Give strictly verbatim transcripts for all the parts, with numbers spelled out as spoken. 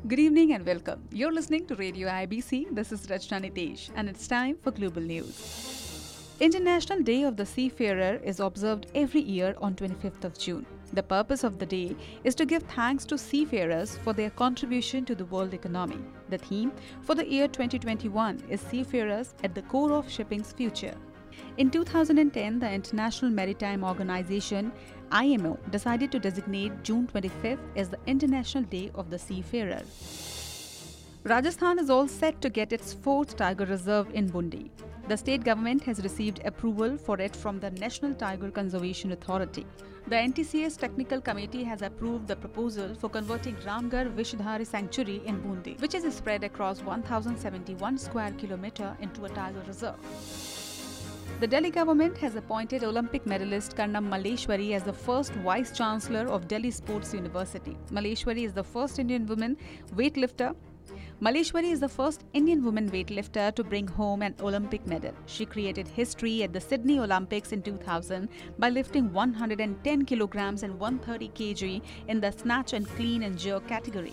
Good evening and welcome. You're listening to Radio I B C. This is Rachna Nitesh and it's time for Global News. International Day of the Seafarer is observed every year on twenty-fifth of June. The purpose of the day is to give thanks to seafarers for their contribution to the world economy. The theme for the year twenty twenty-one is Seafarers at the Core of Shipping's Future. In two thousand ten, the International Maritime Organization I M O decided to designate June twenty-fifth as the International Day of the Seafarer. Rajasthan is all set to get its fourth tiger reserve in Bundi. The state government has received approval for it from the National Tiger Conservation Authority. The N T C S Technical Committee has approved the proposal for converting Ramgarh Vishdhari Sanctuary in Bundi, which is spread across one thousand seventy-one square kilometre, into a tiger reserve. The Delhi government has appointed Olympic medalist Karnam Malleshwari as the first Vice Chancellor of Delhi Sports University. Malleshwari is the first Indian woman weightlifter. Malleshwari is the first Indian woman weightlifter to bring home an Olympic medal. She created history at the Sydney Olympics in two thousand by lifting one hundred ten kilograms and one hundred thirty kilograms in the snatch and clean and jerk category.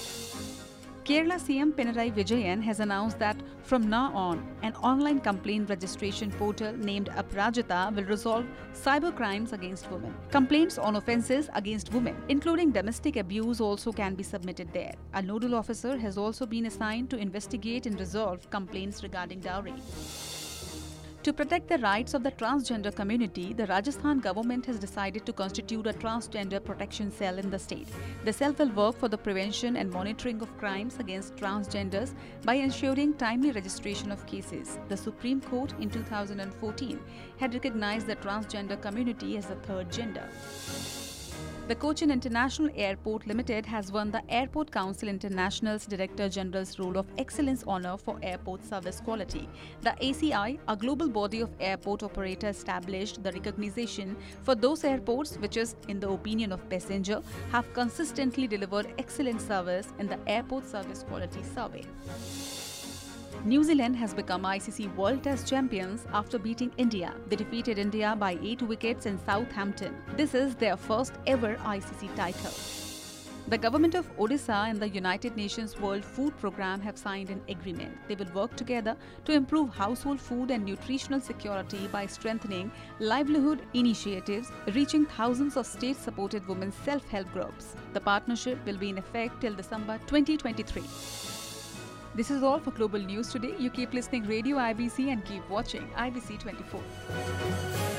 Kerala C M Pinarayi Vijayan has announced that from now on, an online complaint registration portal named Aparajita will resolve cyber crimes against women. Complaints on offences against women, including domestic abuse, also can be submitted there. A nodal officer has also been assigned to investigate and resolve complaints regarding dowry. To protect the rights of the transgender community, the Rajasthan government has decided to constitute a transgender protection cell in the state. The cell will work for the prevention and monitoring of crimes against transgenders by ensuring timely registration of cases. The Supreme Court in two thousand fourteen had recognized the transgender community as the third gender. The Cochin International Airport Limited has won the Airport Council International's Director General's Role of Excellence Honour for Airport Service Quality. The A C I, a global body of airport operators, established the recognition for those airports which is, in the opinion of passenger, have consistently delivered excellent service in the Airport Service Quality Survey. New Zealand has become I C C World Test Champions after beating India. They defeated India by eight wickets in Southampton. This is their first ever I C C title. The government of Odisha and the United Nations World Food Programme have signed an agreement. They will work together to improve household food and nutritional security by strengthening livelihood initiatives, reaching thousands of state-supported women's self-help groups. The partnership will be in effect till December twenty twenty-three. This is all for Global News today. You keep listening Radio I B C and keep watching I B C twenty-four.